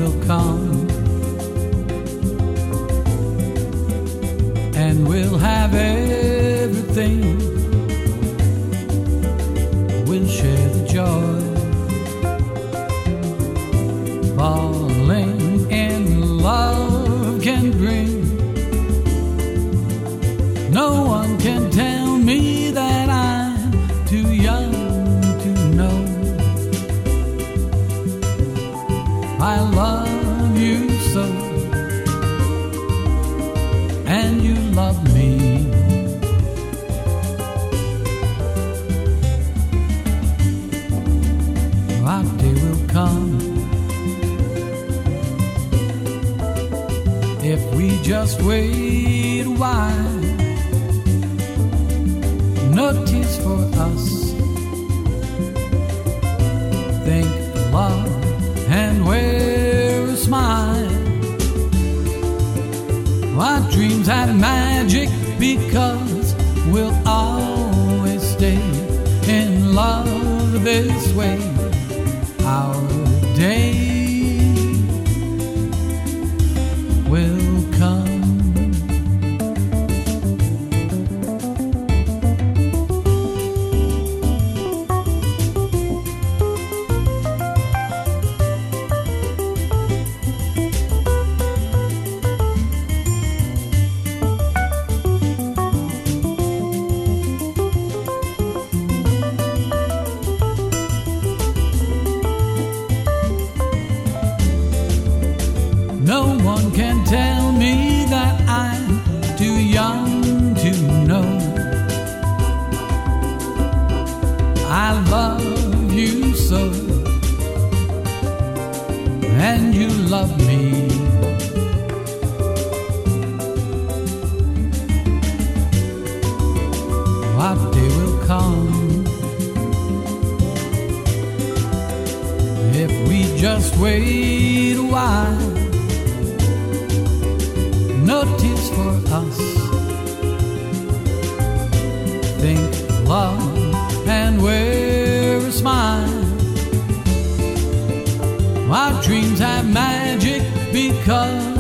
will come, and we'll have everything. We'll share the joy, falling in love can bring. No one can tell me that I'm too young to know. I love you so, and you love me. Our day will come if we just wait a while. No tears for us. Think love and wear a smile. Our dreams have magic because we'll always stay in love this way. Our day will come. No one can tell me that I'm too young to know. I love you so, and you love me. Our day will come if we just wait a while. No tears for us. Think love and wear a smile. Our dreams have magic because